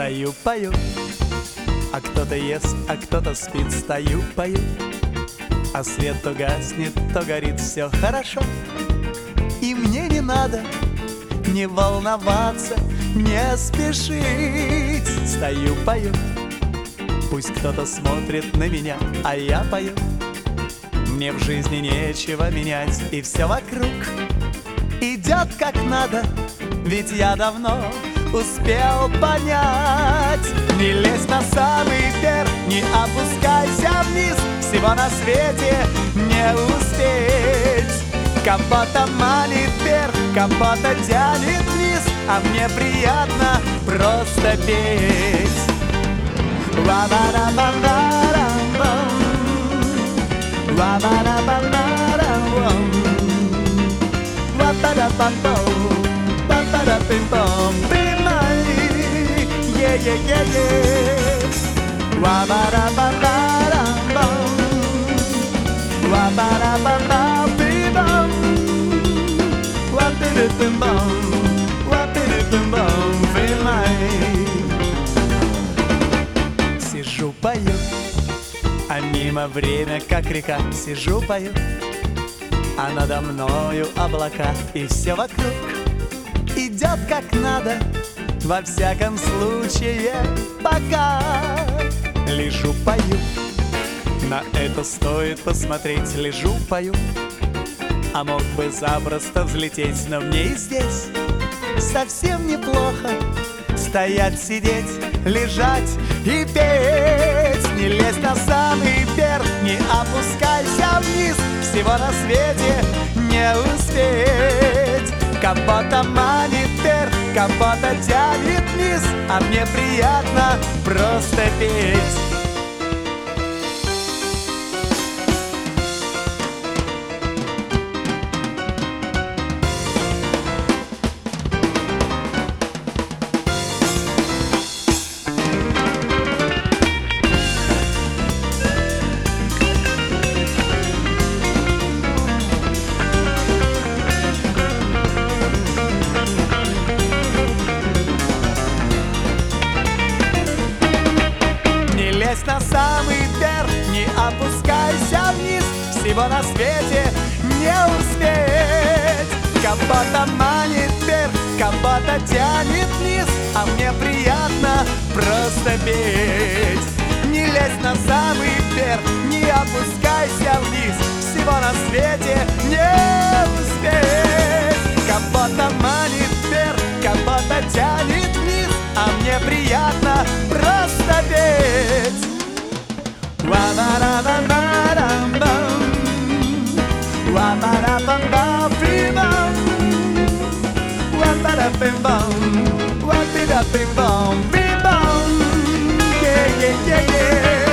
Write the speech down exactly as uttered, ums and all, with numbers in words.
Стою, пою, а кто-то ест, а кто-то спит. Стою, пою, а свет то гаснет, то горит. Все хорошо, и мне не надо не волноваться, не спешить. Стою, пою, пусть кто-то смотрит на меня, а я пою. Мне в жизни нечего менять, и все вокруг идет как надо, ведь я давно успел понять. Не лезь на самый верх, не опускайся вниз, всего на свете не успеть. Кого-то манит вверх, кого-то тянет вниз, а мне приятно просто петь. Ла-ба-да-ба-да-да-бам, ла-ба-да-ба-да-да-бам, ла-ба-да-ба-бам, ла-ба-да-бим-бам, би-май, е-е-е-е. Ла-ба-да-ба-да-да-бам, ла-ба-да-ба-да-би-бам, ла-би-ди-бим-бам, ла-би-ди-бим-бам, би-май. Сижу, пою, а мимо время, как река. Сижу, пою, а надо мною облака. И все вокруг идет как надо, во всяком случае пока. Лежу, пою, на это стоит посмотреть. Лежу, пою, а мог бы запросто взлететь. Но мне и здесь совсем неплохо стоять, сидеть, лежать и петь. Не лезь на самый верх, не опускайся вниз, всего на свете не успеть. Кого-то манит вверх, кого-то тянет вниз, а мне приятно просто петь. На самый верх, не опускайся вниз, всего на свете не успеть. Кого-то манит вверх, кого-то тянет вниз, а мне приятно просто петь. Не лезь на самый верх, не опускайся вниз, всего на свете не успеть. Кого-то манит вверх, кого-то тянет вниз, а мне приятно просто петь. Ла-ба-да-ба-да-да-бам, ла-ба-да-ба-ба-би-бам, ла-ба-да-бим-бам, ла-би-да-бим-бам, би-бам, е-е-е-е.